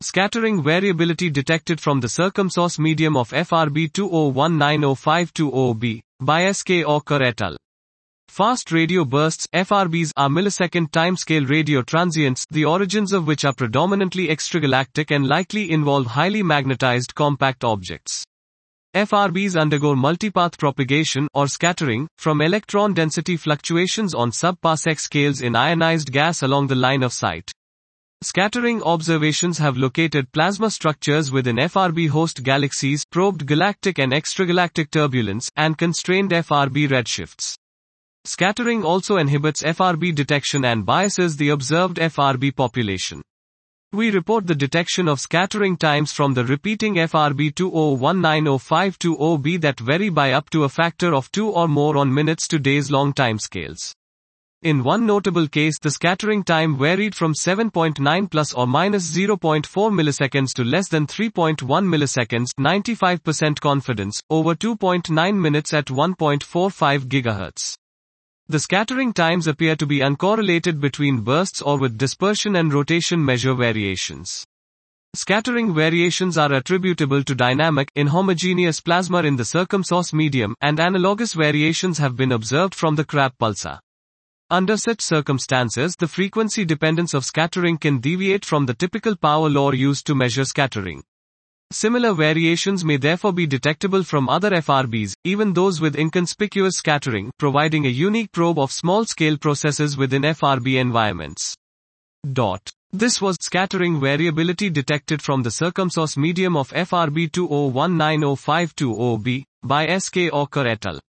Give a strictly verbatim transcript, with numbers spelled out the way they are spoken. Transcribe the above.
Scattering variability detected from the circumsource medium of F R B two zero one nine zero five two zero b, by S K Ocker et al. Fast radio bursts, F R Bs, are millisecond timescale radio transients, the origins of which are predominantly extragalactic and likely involve highly magnetized compact objects. F R Bs undergo multipath propagation, or scattering, from electron density fluctuations on sub-parsec scales in ionized gas along the line of sight. Scattering observations have located plasma structures within F R B host galaxies, probed galactic and extragalactic turbulence, and constrained F R B redshifts. Scattering also inhibits F R B detection and biases the observed F R B population. We report the detection of scattering times from the repeating F R B two zero one nine zero five two zero b that vary by up to a factor of two or more on minutes to days long timescales. In one notable case, the scattering time varied from seven point nine plus or minus zero point four milliseconds to less than three point one milliseconds, ninety-five percent confidence, over two point nine minutes at one point four five gigahertz. The scattering times appear to be uncorrelated between bursts or with dispersion and rotation measure variations. Scattering variations are attributable to dynamic, inhomogeneous plasma in the circumsource medium, and analogous variations have been observed from the Crab pulsar. Under such circumstances, the frequency dependence of scattering can deviate from the typical power law used to measure scattering. Similar variations may therefore be detectable from other F R Bs, even those with inconspicuous scattering, providing a unique probe of small-scale processes within F R B environments. Dot. This was scattering variability detected from the circumsource medium of F R B two zero one nine zero five two zero b, by S K Ocker et al.